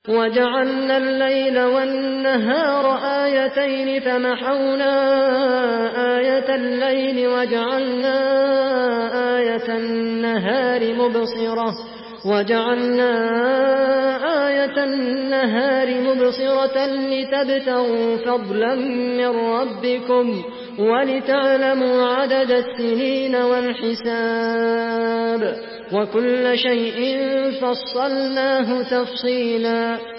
وجعلنا الليل والنهار آيتين فمحونا آية الليل وجعلنا آية النهار مبصرة لتبتغوا فضلا من ربكم ولتعلموا عدد السنين والحساب وكل شيء فصلناه تفصيلا